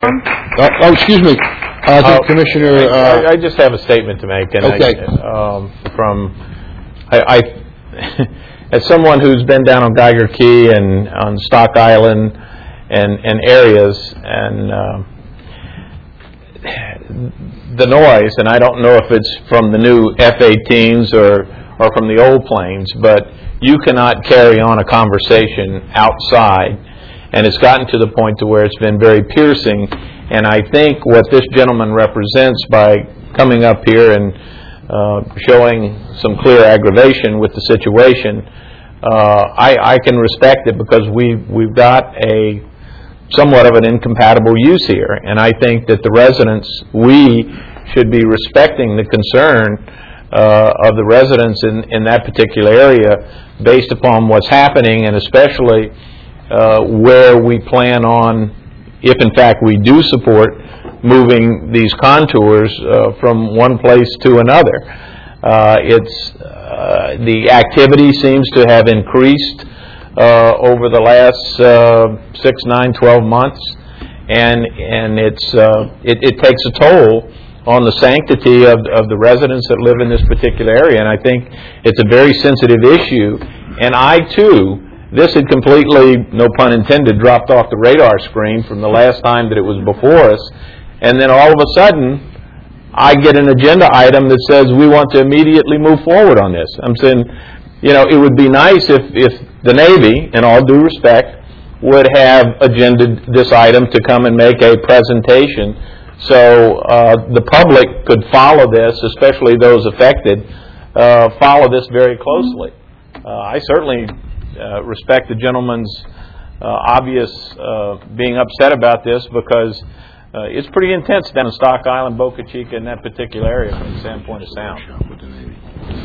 Excuse me, Commissioner. I just have a statement to make, and okay. As someone who's been down on Geiger Key and on Stock Island and areas, and the noise, and I don't know if it's from the new F-18s or from the old planes, but you cannot carry on a conversation outside, and it's gotten to the point to where it's been very piercing. And I think what this gentleman represents by coming up here and showing some clear aggravation with the situation, I can respect it, because we've got a somewhat of an incompatible use here. And I think that the residents, we should be respecting the concern of the residents in that particular area based upon what's happening, and especially where we plan on, if in fact we do support moving these contours from one place to another. The activity seems to have increased over the last 6, 9, 12 months, and it takes a toll on the sanctity of the residents that live in this particular area. And I think it's a very sensitive issue. And I, too, this had completely, no pun intended, dropped off the radar screen from the last time that it was before us. And then all of a sudden, I get an agenda item that says we want to immediately move forward on this. I'm saying, it would be nice if the Navy, in all due respect, would have agended this item to come and make a presentation so the public could follow this, especially those affected, follow this very closely. I certainly respect the gentleman's obvious being upset about this, because it's pretty intense down in Stock Island, Boca Chica, in that particular area from the standpoint of sound.